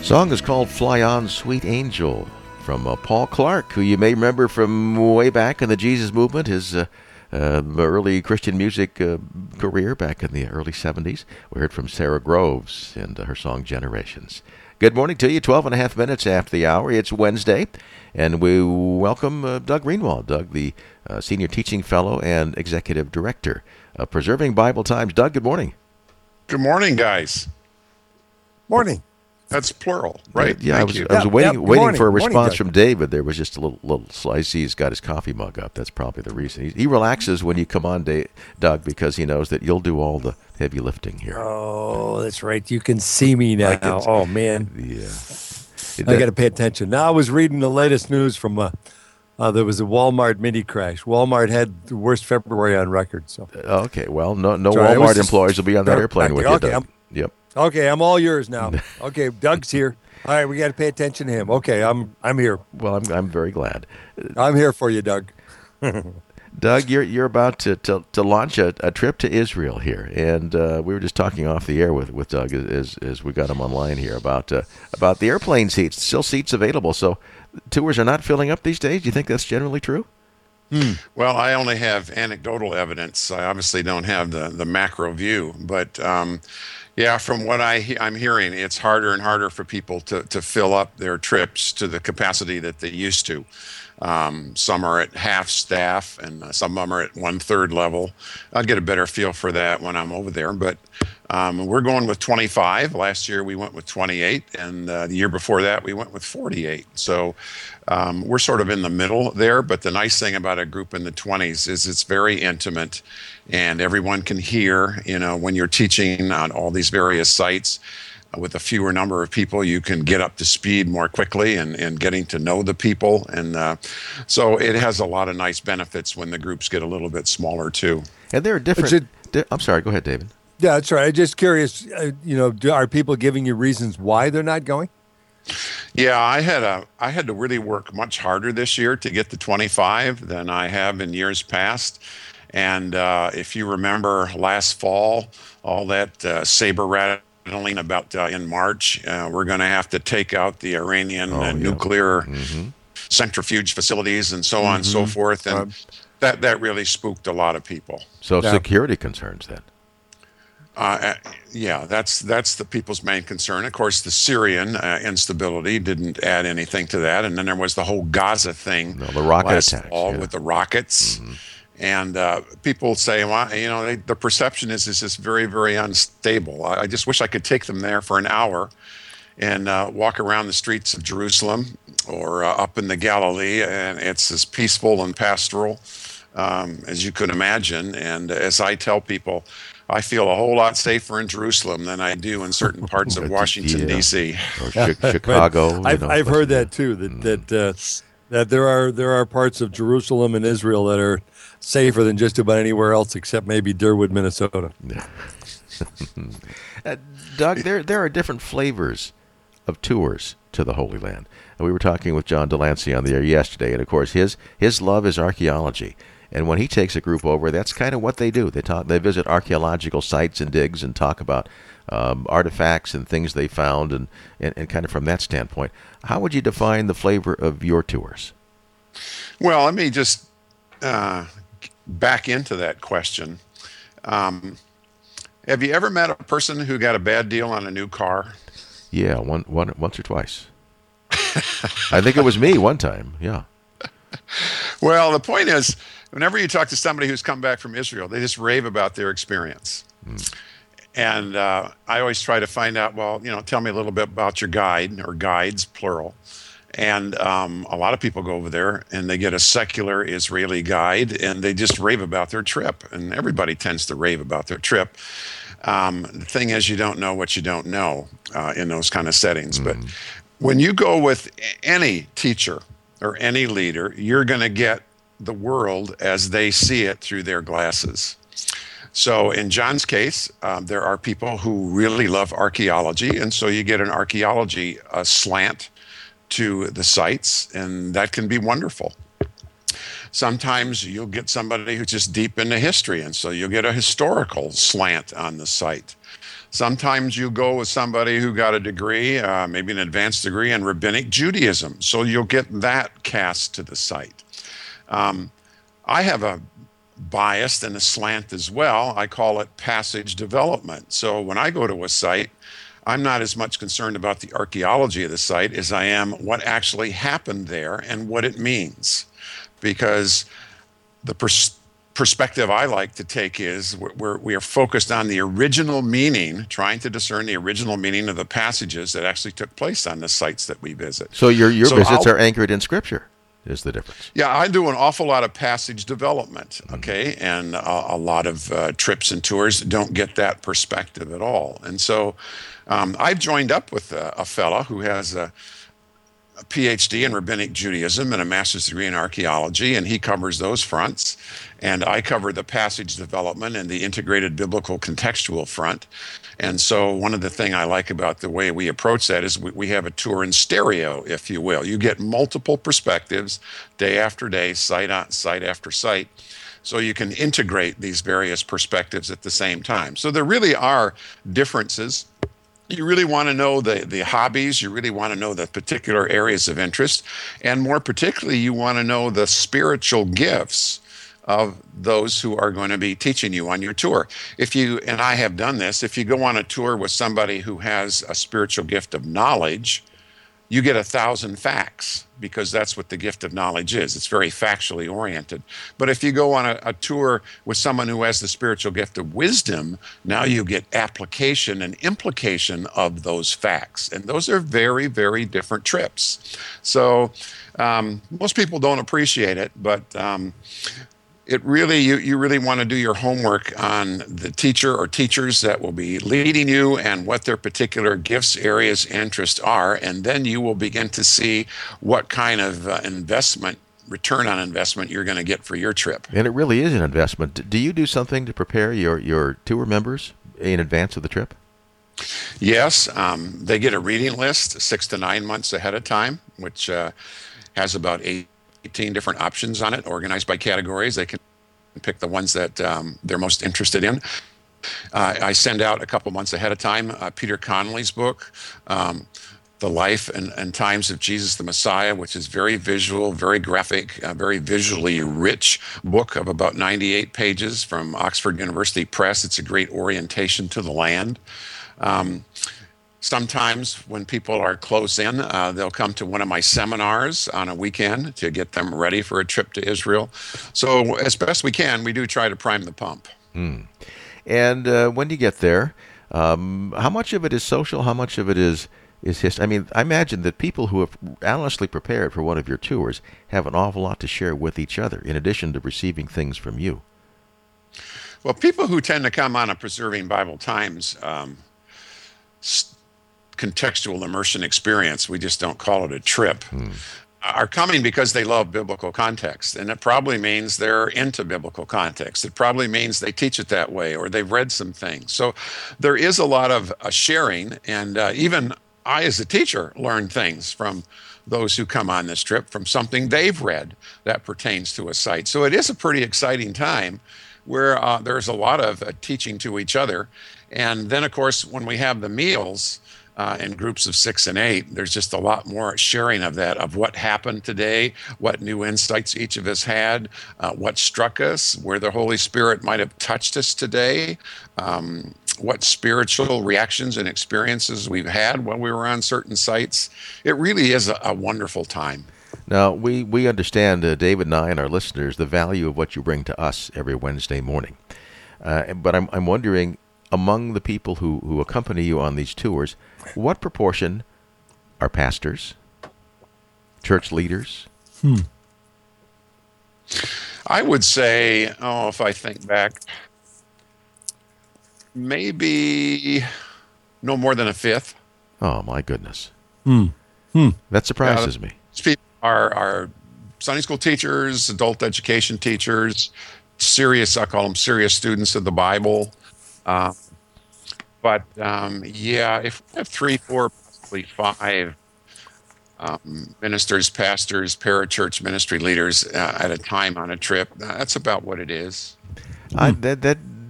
Song is called Fly On, Sweet Angel from Paul Clark, who you may remember from way back in the Jesus movement, his early Christian music career back in the early 70s. We heard from Sarah Groves and her song Generations. Good morning to you, 12 and a half minutes after the hour. It's Wednesday, and we welcome Doug Greenwald. Doug, the Senior Teaching Fellow and Executive Director of Preserving Bible Times. Doug, good morning. Good morning, guys. Morning. That's plural, right? Yeah, Thank you. I was waiting morning, for a morning, response Doug. from David. There was just a little I see he's got his coffee mug up. That's probably the reason. He relaxes when you come on, Doug, because he knows that you'll do all the heavy lifting here. Oh, that's right. You can see me now. Oh, man. Yeah. I got to pay attention. Now, I was reading the latest news from there was a Walmart mini crash. Walmart had the worst February on record. So Okay, well, no Sorry, I was Walmart just- employees will be on that airplane with you, Okay, Doug. Yep. Okay, I'm all yours now. Okay, Doug's here. All right, we got to pay attention to him. Okay, I'm here. Well, I'm very glad. I'm here for you, Doug. Doug, you're about to launch a trip to Israel here, and we were just talking off the air with Doug as we got him online here about the airplane seats. Still seats available, so tours are not filling up these days. Do you think that's generally true? Well, I only have anecdotal evidence. I obviously don't have the macro view, but yeah, from what I'm hearing, it's harder and harder for people to fill up their trips to the capacity that they used to. Some are at half staff, and some of them are at 1/3 level. I'll get a better feel for that when I'm over there. But we're going with 25. Last year we went with 28, and the year before that we went with 48. So we're sort of in the middle there. But the nice thing about a group in the 20s is it's very intimate, and everyone can hear. You know, when you're teaching on all these various sites. With a fewer number of people, you can get up to speed more quickly and getting to know the people. And so it has a lot of nice benefits when the groups get a little bit smaller, too. And there are different. I'm sorry. Go ahead, David. Yeah, that's right. I'm just curious, are people giving you reasons why they're not going? Yeah, I had to really work much harder this year to get to 25 than I have in years past. And if you remember last fall, all that saber rattling about in March, we're going to have to take out the Iranian nuclear centrifuge facilities and so on and so forth. And that really spooked a lot of people. So security concerns then. Yeah, that's the people's main concern. Of course, the Syrian instability didn't add anything to that. And then there was the whole Gaza thing The rocket last attacks, fall with the rockets. And people say, well, the perception is this is very, very unstable. I just wish I could take them there for an hour and walk around the streets of Jerusalem or up in the Galilee, and it's as peaceful and pastoral as you could imagine. And as I tell people, I feel a whole lot safer in Jerusalem than I do in certain parts of Washington, D.C. Or Chicago. I've heard that too. That there are parts of Jerusalem and Israel that are safer than just about anywhere else except maybe Durwood, Minnesota. Doug, there are different flavors of tours to the Holy Land. And we were talking with John Delancey on the air yesterday, and of course his love is archaeology. And when he takes a group over, that's kind of what they do. They visit archaeological sites and digs and talk about artifacts and things they found, and kind of from that standpoint. How would you define the flavor of your tours? Well, let me just back into that question. Have you ever met a person who got a bad deal on a new car? Yeah, once or twice. I think it was me one time. Yeah. Well, the point is, whenever you talk to somebody who's come back from Israel, they just rave about their experience. And I always try to find out, well, tell me a little bit about your guide, or guides, plural. And a lot of people go over there and they get a secular Israeli guide and they just rave about their trip. And everybody tends to rave about their trip. The thing is, you don't know what you don't know in those kind of settings. But when you go with any teacher or any leader, you're going to get the world as they see it through their glasses. So in John's case, there are people who really love archaeology. And so you get an archaeology slant to the sites, and that can be wonderful. Sometimes you'll get somebody who's just deep into history, and so you'll get a historical slant on the site. Sometimes you go with somebody who got a degree, maybe an advanced degree in rabbinic Judaism. So you'll get that cast to the site. I have a bias and a slant as well. I call it passage development. So when I go to a site, I'm not as much concerned about the archaeology of the site as I am what actually happened there and what it means. Because the perspective I like to take is we are focused on the original meaning, trying to discern the original meaning of the passages that actually took place on the sites that we visit. So your visits are anchored in Scripture, is the difference. Yeah, I do an awful lot of passage development, okay? And a lot of trips and tours don't get that perspective at all. And so I've joined up with a fella who has a PhD in rabbinic Judaism and a master's degree in archaeology, and he covers those fronts. And I cover the passage development and the integrated biblical contextual front. And so one of the things I like about the way we approach that is we have a tour in stereo, if you will. You get multiple perspectives day after day, site after site. So you can integrate these various perspectives at the same time. So there really are differences. You really want to know the hobbies. You really want to know the particular areas of interest. And more particularly, you want to know the spiritual gifts of those who are going to be teaching you on your tour. And I have done this, if you go on a tour with somebody who has a spiritual gift of knowledge, you get 1,000 facts, because that's what the gift of knowledge is. It's very factually oriented. But if you go on a tour with someone who has the spiritual gift of wisdom, now you get application and implication of those facts. And those are very, very different trips. So most people don't appreciate it, but it really, you really want to do your homework on the teacher or teachers that will be leading you and what their particular gifts, areas, interests are, and then you will begin to see what kind of return on investment you're going to get for your trip. And it really is an investment. Do you do something to prepare your tour members in advance of the trip? Yes, they get a reading list 6 to 9 months ahead of time, which has about 18 different options on it, organized by categories. They can pick the ones that they're most interested in. I send out a couple months ahead of time Peter Connolly's book, The Life and Times of Jesus the Messiah, which is very visual, very graphic, very visually rich book of about 98 pages from Oxford University Press. It's a great orientation to the land. Sometimes when people are close in, they'll come to one of my seminars on a weekend to get them ready for a trip to Israel. So as best we can, we do try to prime the pump. And when you get there, how much of it is social? How much of it is history? I mean, I imagine that people who have honestly prepared for one of your tours have an awful lot to share with each other, in addition to receiving things from you. Well, people who tend to come on a Preserving Bible Times contextual immersion experience, we just don't call it a trip, are coming because they love biblical context. And it probably means they're into biblical context. It probably means they teach it that way, or they've read some things. So there is a lot of sharing. And even I, as a teacher, learn things from those who come on this trip, from something they've read that pertains to a site. So it is a pretty exciting time where there's a lot of teaching to each other. And then, of course, when we have the meals, in groups of 6 and 8, there's just a lot more sharing of that, of what happened today, what new insights each of us had, what struck us, where the Holy Spirit might have touched us today, what spiritual reactions and experiences we've had when we were on certain sites. It really is a wonderful time. Now, we understand, David and I and our listeners, the value of what you bring to us every Wednesday morning. But I'm wondering, among the people who accompany you on these tours, what proportion are pastors, church leaders? I would say, if I think back, maybe no more than a fifth. Oh, my goodness. That surprises me. People are Sunday school teachers, adult education teachers, I call them serious students of the Bible. But if we have 3, 4, possibly 5 ministers, pastors, parachurch ministry leaders at a time on a trip, that's about what it is. That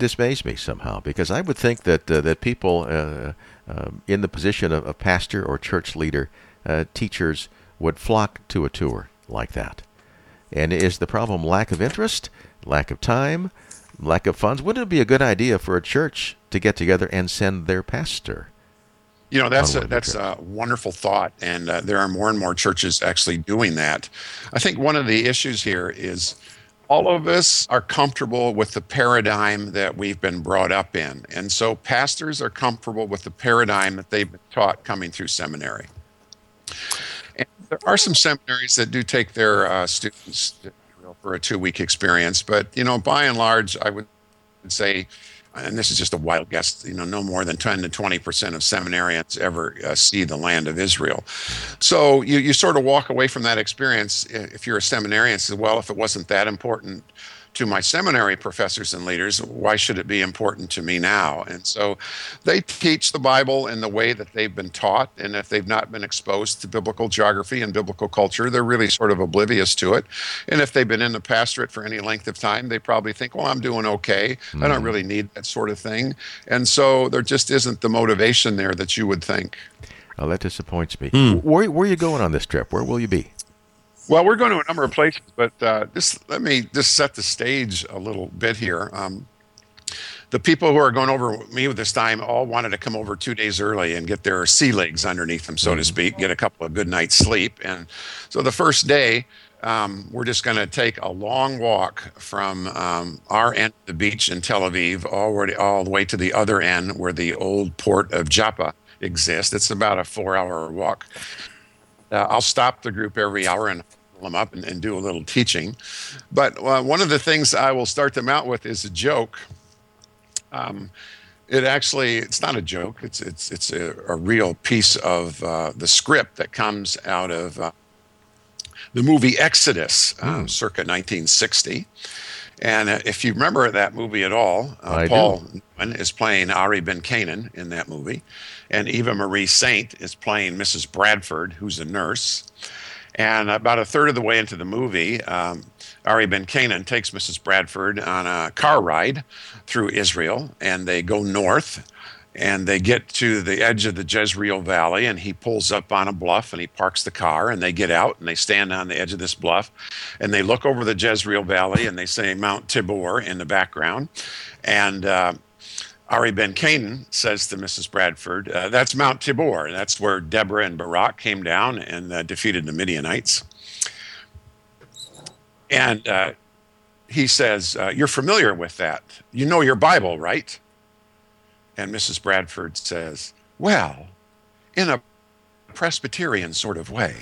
dismays me somehow, because I would think that that people in the position of pastor or church leader, teachers, would flock to a tour like that. And is the problem lack of interest, lack of time, lack of funds? Wouldn't it be a good idea for a church to get together and send their pastor? That's a wonderful thought, and there are more and more churches actually doing that. I think one of the issues here is all of us are comfortable with the paradigm that we've been brought up in, and so pastors are comfortable with the paradigm that they've been taught coming through seminary. And there are some seminaries that do take their students for a 2-week experience, but by and large, I would say, and this is just a wild guess, no more than 10 to 20% of seminarians ever see the land of Israel. So you sort of walk away from that experience, if you're a seminarian, and say, well, if it wasn't that important to my seminary professors and leaders, why should it be important to me now? And so they teach the Bible in the way that they've been taught, and if they've not been exposed to biblical geography and biblical culture, they're really sort of oblivious to it. And if they've been in the pastorate for any length of time, they probably think, well, I'm doing okay. I don't really need that sort of thing. And so there just isn't the motivation there that you would think. Well, that disappoints me. Where are you going on this trip? Where will you be? Well, we're going to a number of places, but let me just set the stage a little bit here. The people who are going over with me this time all wanted to come over 2 days early and get their sea legs underneath them, so to speak, get a couple of good nights' sleep. And so the first day, we're just going to take a long walk from our end of the beach in Tel Aviv all the way to the other end where the old port of Joppa exists. It's about a 4-hour walk. I'll stop the group every hour and pull them up and do a little teaching. But one of the things I will start them out with is a joke. It's not a joke. It's a real piece of the script that comes out of the movie Exodus, circa 1960. And if you remember that movie at all, Paul Newman is playing Ari Ben Canaan in that movie, and Eva Marie Saint is playing Mrs. Bradford, who's a nurse. And about a third of the way into the movie, Ari Ben Canaan takes Mrs. Bradford on a car ride through Israel, and they go north. And they get to the edge of the Jezreel Valley, and he pulls up on a bluff, and he parks the car, and they get out, and they stand on the edge of this bluff, and they look over the Jezreel Valley, and they say Mount Tabor in the background. And Ari Ben Canaan says to Mrs. Bradford, that's Mount Tabor. That's where Deborah and Barak came down and defeated the Midianites. And he says, you're familiar with that. You know your Bible, right? And Mrs. Bradford says, well, in a Presbyterian sort of way.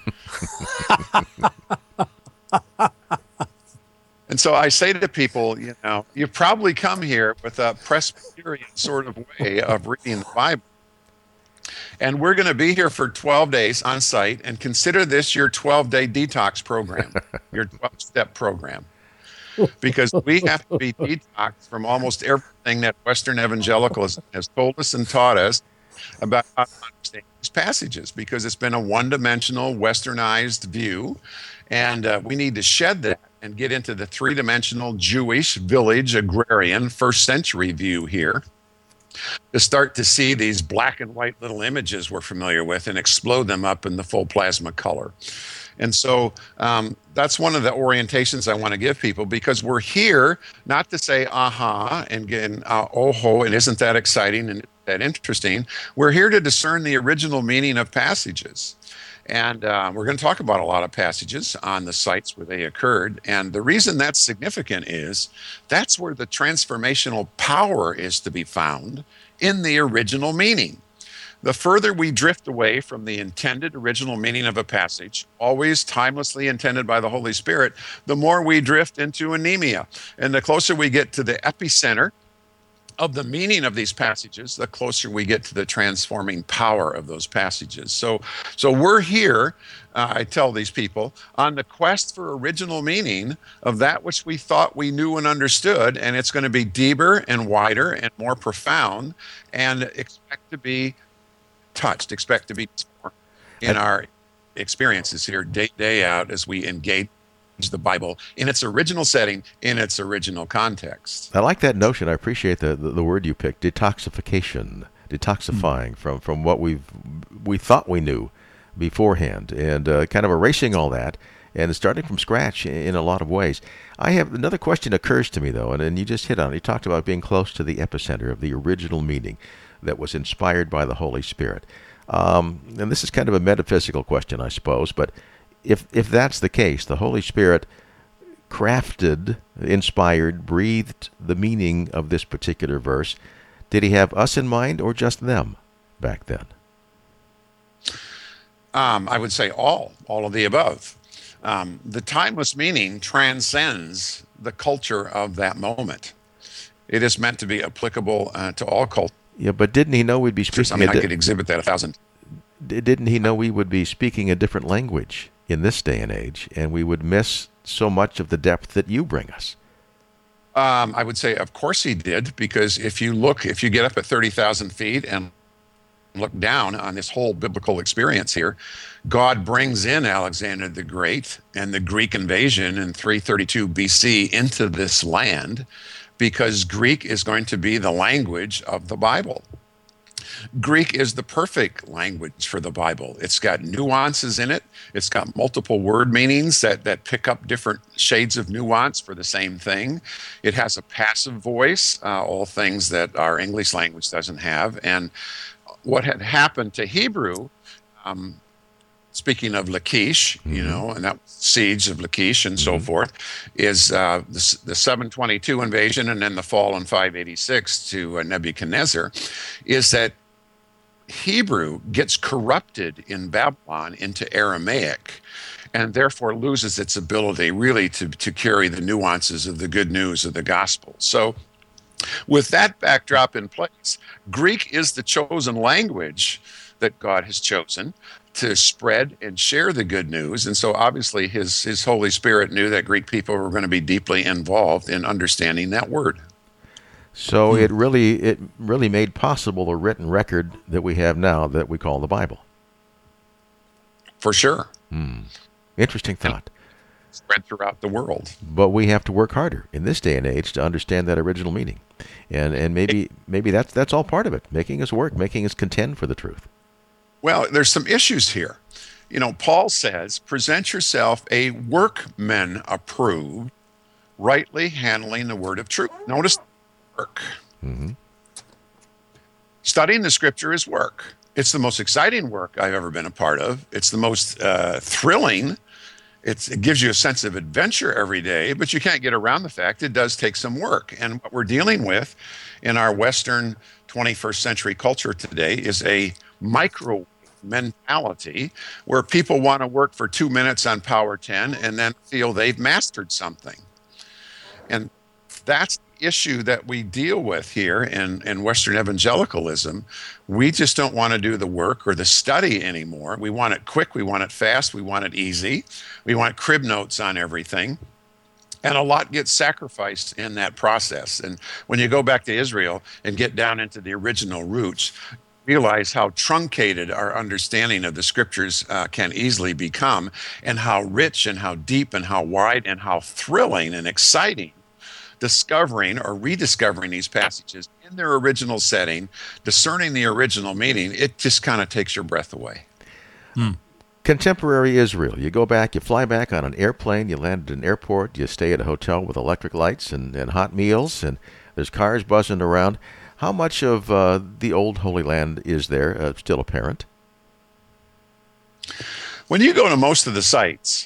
And so I say to people, you've probably come here with a Presbyterian sort of way of reading the Bible. And we're going to be here for 12 days on site, and consider this your 12-day detox program, your 12-step program. Because we have to be detoxed from almost everything that Western evangelicalism has told us and taught us about how to understand these passages, because it's been a one-dimensional, westernized view, and we need to shed that and get into the three-dimensional Jewish, village, agrarian, first-century view here, to start to see these black and white little images we're familiar with and explode them up in the full plasma color. And so that's one of the orientations I want to give people, because we're here not to say aha and oh-ho, and isn't that exciting and that interesting. We're here to discern the original meaning of passages. And we're going to talk about a lot of passages on the sites where they occurred. And the reason that's significant is that's where the transformational power is to be found, in the original meaning. The further we drift away from the intended original meaning of a passage, always timelessly intended by the Holy Spirit, the more we drift into anemia. And the closer we get to the epicenter of the meaning of these passages, the closer we get to the transforming power of those passages. So we're here, I tell these people, on the quest for original meaning of that which we thought we knew and understood, and it's going to be deeper and wider and more profound, and expect to be touched, expect to be in our experiences here day out as we engage the Bible in its original setting, in its original context. I like that notion. I appreciate the word you picked, detoxification, detoxifying from what we thought we knew beforehand, and kind of erasing all that and starting from scratch in a lot of ways. I have another question occurs to me, though, and you just hit on it. You talked about being close to the epicenter of the original meaning that was inspired by the Holy Spirit. And this is kind of a metaphysical question, I suppose, but if that's the case, the Holy Spirit crafted, inspired, breathed the meaning of this particular verse, did he have us in mind or just them back then? I would say all of the above. The timeless meaning transcends the culture of that moment. It is meant to be applicable to all cultures. Yeah, but didn't he know we'd be speaking? I could exhibit that 1,000. Didn't he know we would be speaking a different language in this day and age, and we would miss so much of the depth that you bring us? I would say, of course he did, because if you get up at 30,000 feet and look down on this whole biblical experience here, God brings in Alexander the Great and the Greek invasion in 332 BC into this land, because Greek is going to be the language of the Bible. Greek is the perfect language for the Bible. It's got nuances in it. It's got multiple word meanings that pick up different shades of nuance for the same thing. It has a passive voice, all things that our English language doesn't have. And what had happened to Hebrew, speaking of Lachish, and that siege of Lachish and so forth, is the 722 invasion and then the fall in 586 to Nebuchadnezzar, is that Hebrew gets corrupted in Babylon into Aramaic and therefore loses its ability really to carry the nuances of the good news of the gospel. So with that backdrop in place, Greek is the chosen language that God has chosen to spread and share the good news. And so obviously his Holy Spirit knew that Greek people were going to be deeply involved in understanding that word. So it really made possible a written record that we have now that we call the Bible. For sure. Interesting thought. Spread throughout the world. But we have to work harder in this day and age to understand that original meaning. And maybe that's all part of it, making us work, making us contend for the truth. Well, there's some issues here. Paul says, present yourself a workman approved, rightly handling the word of truth. Notice work. Studying the scripture is work. It's the most exciting work I've ever been a part of. It's the most thrilling. It gives you a sense of adventure every day, but you can't get around the fact it does take some work. And what we're dealing with in our Western 21st century culture today is a micro mentality where people want to work for 2 minutes on Power 10 and then feel they've mastered something. And that's the issue that we deal with here in Western evangelicalism. We just don't want to do the work or the study anymore. We want it quick, we want it fast, we want it easy. We want crib notes on everything. And a lot gets sacrificed in that process. And when you go back to Israel and get down into the original roots, realize how truncated our understanding of the scriptures can easily become, and how rich and how deep and how wide and how thrilling and exciting discovering or rediscovering these passages in their original setting, discerning the original meaning. It just kind of takes your breath away. Contemporary Israel. You go back, you fly back on an airplane, you land at an airport, you stay at a hotel with electric lights and hot meals, and there's cars buzzing around. How much of the old Holy Land is there still apparent? When you go to most of the sites,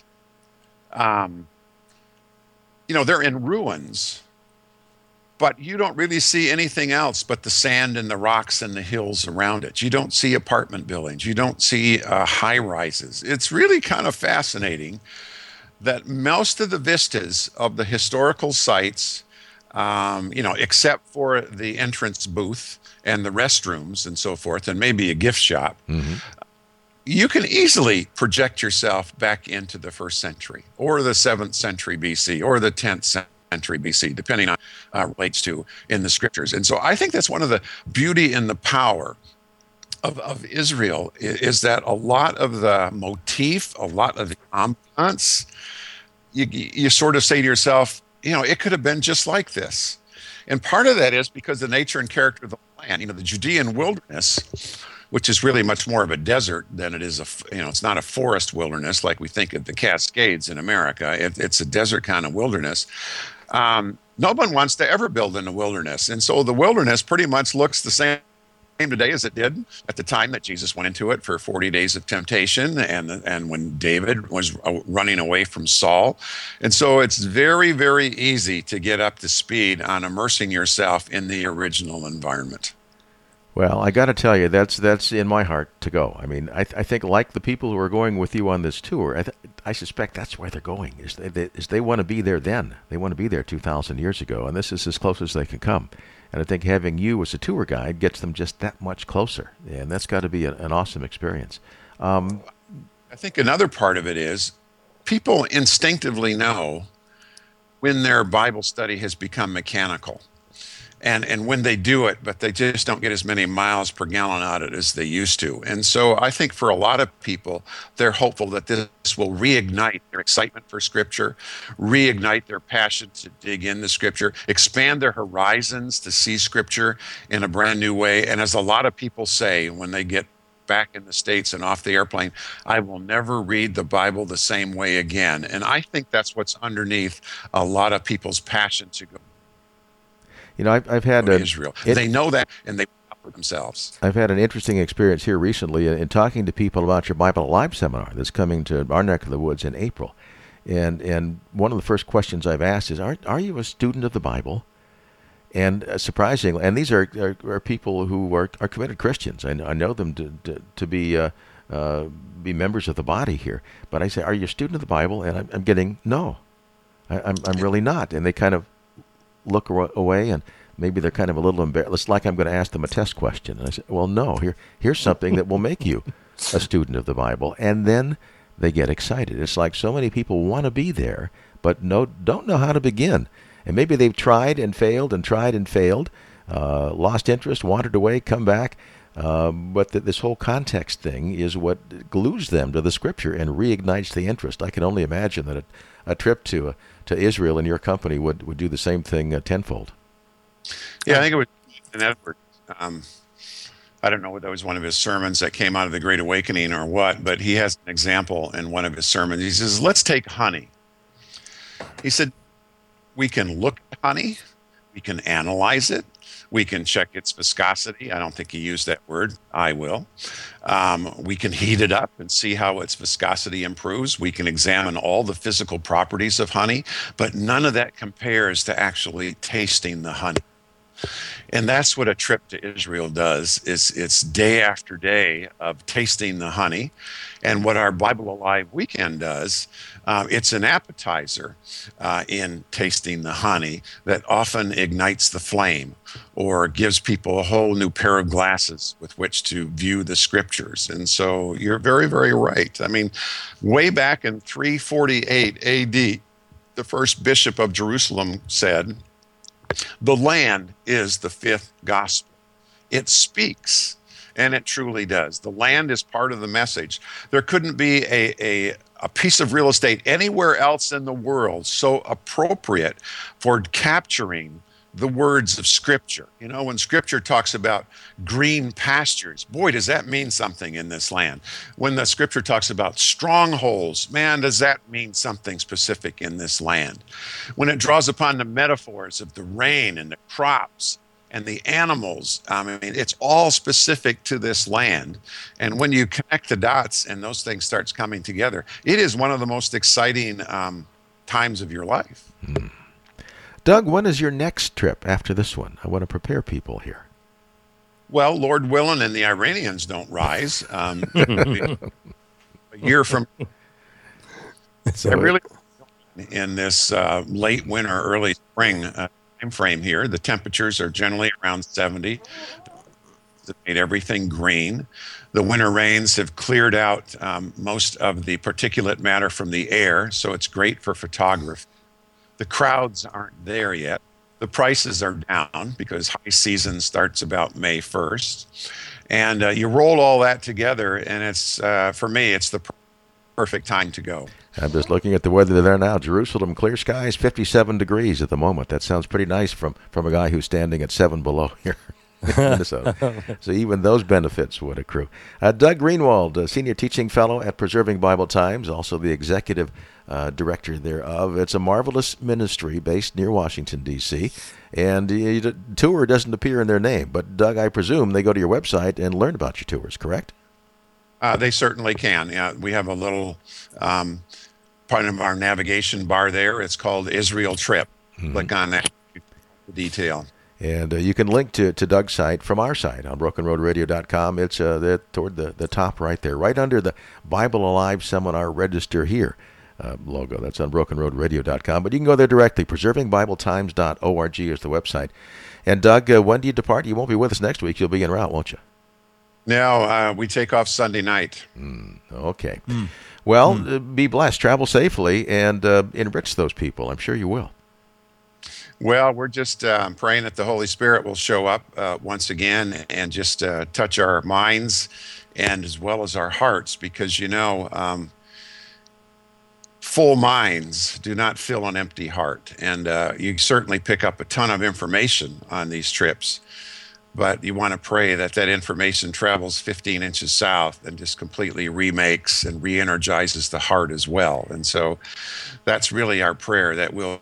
they're in ruins, but you don't really see anything else but the sand and the rocks and the hills around it. You don't see apartment buildings. You don't see high rises. It's really kind of fascinating that most of the vistas of the historical sites, except for the entrance booth and the restrooms and so forth, and maybe a gift shop, you can easily project yourself back into the 1st century or the 7th century BC or the 10th century BC, depending on relates to in the scriptures. And so I think that's one of the beauty and the power of Israel is that a lot of the motif, a lot of the ambiance you sort of say to yourself, it could have been just like this. And part of that is because the nature and character of the land, the Judean wilderness, which is really much more of a desert than it is it's not a forest wilderness like we think of the Cascades in America. It's a desert kind of wilderness. No one wants to ever build in the wilderness. And so the wilderness pretty much looks the same today as it did at the time that Jesus went into it for 40 days of temptation and when David was running away from Saul. And so it's very, very easy to get up to speed on immersing yourself in the original environment. Well, I got to tell you, that's in my heart to go. I mean, I think like the people who are going with you on this tour, I suspect that's why they're going, is they want to be there then. They want to be there 2,000 years ago, and this is as close as they can come. And I think having you as a tour guide gets them just that much closer, and that's got to be an awesome experience. I think another part of it is people instinctively know when their Bible study has become mechanical. And when they do it, but they just don't get as many miles per gallon out of it as they used to. And so I think for a lot of people, they're hopeful that this will reignite their excitement for Scripture, reignite their passion to dig into Scripture, expand their horizons to see Scripture in a brand new way. And as a lot of people say when they get back in the States and off the airplane, I will never read the Bible the same way again. And I think that's what's underneath a lot of people's passion to go. I've had Israel. They know that, and they for themselves. I've had an interesting experience here recently in talking to people about your Bible Alive seminar that's coming to our neck of the woods in April. And one of the first questions I've asked is, are you a student of the Bible? And surprisingly, and these are people who are committed Christians. I know them to be members of the body here. But I say, are you a student of the Bible? And I'm getting, no, I'm really not. And they kind of look away, and maybe they're kind of a little embarrassed. It's like I'm going to ask them a test question. And I said, well, no, here's something that will make you a student of the Bible. And then they get excited. It's like so many people want to be there, but don't know how to begin. And maybe they've tried and failed, lost interest, wandered away, come back. But this whole context thing is what glues them to the Scripture and reignites the interest. I can only imagine that a trip to Israel in your company would do the same thing tenfold. Yeah, I think it was an Edward. I don't know whether that was one of his sermons that came out of the Great Awakening or what, but he has an example in one of his sermons. He says, let's take honey. He said, we can look at honey, we can analyze it, we can check its viscosity. I don't think he used that word. I will. We can heat it up and see how its viscosity improves. We can examine all the physical properties of honey, but none of that compares to actually tasting the honey. And that's what a trip to Israel does. It's day after day of tasting the honey. And what our Bible Alive weekend does, it's an appetizer in tasting the honey that often ignites the flame or gives people a whole new pair of glasses with which to view the Scriptures. And so you're very, very right. I mean, way back in 348 AD, the first bishop of Jerusalem said, the land is the fifth gospel. It speaks, and it truly does. The land is part of the message. There couldn't be a piece of real estate anywhere else in the world so appropriate for capturing the words of Scripture. You know, when Scripture talks about green pastures, boy, does that mean something in this land. When the Scripture talks about strongholds, man, does that mean something specific in this land. When it draws upon the metaphors of the rain and the crops and the animals, I mean, it's all specific to this land. And when you connect the dots and those things starts coming together, it is one of the most exciting times of your life. Mm. Doug, when is your next trip after this one? I want to prepare people here. Well, Lord willing, and the Iranians don't rise. A year from, So I really in this late winter, early spring time frame here. The temperatures are generally around 70. That made everything green. The winter rains have cleared out most of the particulate matter from the air, so it's great for photography. The crowds aren't there yet. The prices are down because high season starts about May 1st. And you roll all that together, and it's for me, it's the perfect time to go. I'm just looking at the weather there now. Jerusalem, clear skies, 57 degrees at the moment. That sounds pretty nice from a guy who's standing at 7 below here in Minnesota. So even those benefits would accrue. Doug Greenwald, Senior Teaching Fellow at Preserving Bible Times, also the Executive Director thereof. It's a marvelous ministry based near Washington, D.C., and the tour doesn't appear in their name. But, Doug, I presume they go to your website and learn about your tours, correct? They certainly can. Yeah, we have a little part of our navigation bar there. It's called Israel Trip. Click on that for detail. And you can link to Doug's site from our site on brokenroadradio.com. It's there toward the top right there, right under the Bible Alive Seminar Register Here logo. That's on brokenroadradio.com. But you can go there directly. PreservingBibleTimes.org is the website. And Doug, when do you depart? You won't be with us next week. You'll be en route, won't you? No, we take off Sunday night. Okay. Well, be blessed. Travel safely and enrich those people. I'm sure you will. Well, we're just praying that the Holy Spirit will show up once again and just touch our minds and as well as our hearts, because, full minds do not fill an empty heart. And you certainly pick up a ton of information on these trips, but you want to pray that information travels 15 inches south and just completely remakes and re-energizes the heart as well. And so that's really our prayer, that we'll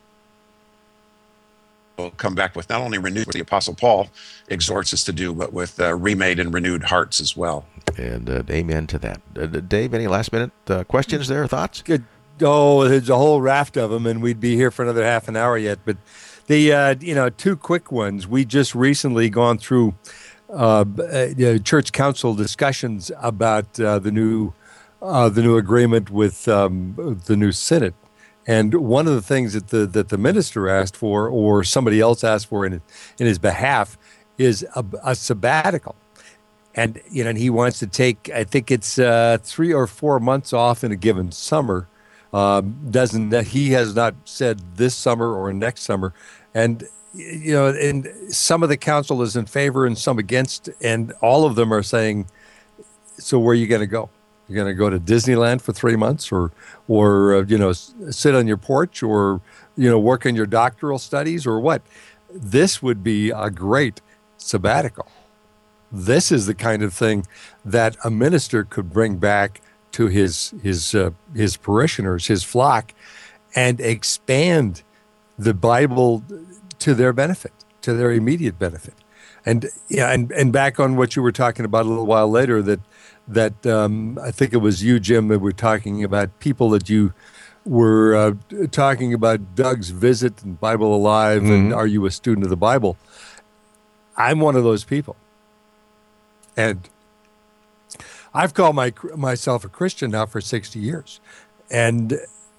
come back with not only renewed, what the Apostle Paul exhorts us to do, but with remade and renewed hearts as well. And amen to that. Dave, any last minute questions there, thoughts? Good. Oh, there's a whole raft of them, and we'd be here for another half an hour yet. But the two quick ones. We just recently gone through church council discussions about the new agreement with the new synod. And one of the things that the minister asked for, or somebody else asked for in his behalf, is a sabbatical. And and he wants to take, I think it's 3 or 4 months off in a given summer. He has not said this summer or next summer. And and some of the council is in favor and some against, and all of them are saying, so where are you going to go? You're going to go to Disneyland for 3 months, or sit on your porch, or work on your doctoral studies, or what? This would be a great sabbatical. This is the kind of thing that a minister could bring back to his parishioners, his flock, and expand the Bible to their benefit, to their immediate benefit. And and back on what you were talking about a little while later, that I think it was you, Jim, that were talking about people that you were talking about Doug's visit and Bible Alive, and are you a student of the Bible? I'm one of those people, and I've called myself a Christian now for 60 years, and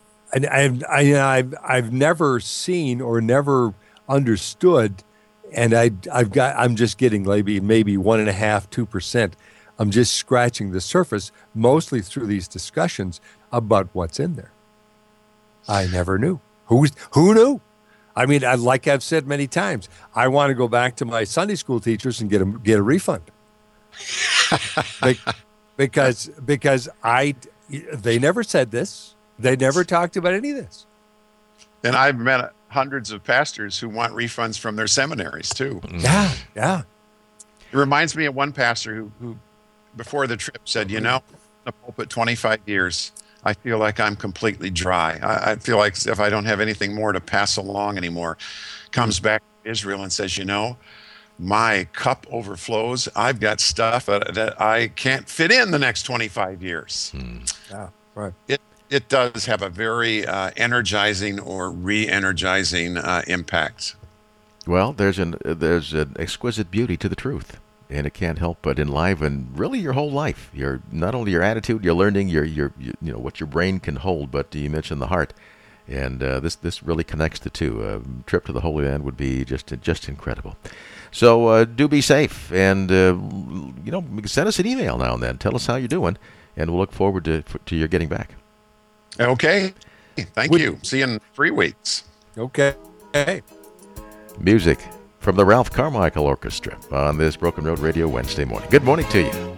I've never seen or never understood, and I'm just getting maybe 1.5–2%. I'm just scratching the surface, mostly through these discussions about what's in there. I never knew. Who knew? I mean, like I've said many times, I want to go back to my Sunday school teachers and get a refund. because they never said this. They never talked about any of this. And I've met hundreds of pastors who want refunds from their seminaries too. Yeah. It reminds me of one pastor who before the trip said, in the pulpit 25 years, I feel like I'm completely dry. I feel like if I don't have anything more to pass along anymore. Comes back to Israel and says, my cup overflows. I've got stuff that I can't fit in the next 25 years. Yeah, right. It does have a very energizing or re-energizing impact. Well, there's an exquisite beauty to the truth, and it can't help but enliven really your whole life. Not only your attitude, your learning, your what your brain can hold, but you mentioned the heart, and this really connects the two. A trip to the Holy Land would be just incredible. So do be safe, and send us an email now and then. Tell us how you're doing, and we'll look forward to your getting back. Okay. Thank you. See you in 3 weeks. Okay. Hey. Music from the Ralph Carmichael Orchestra on this Broken Road Radio Wednesday morning. Good morning to you.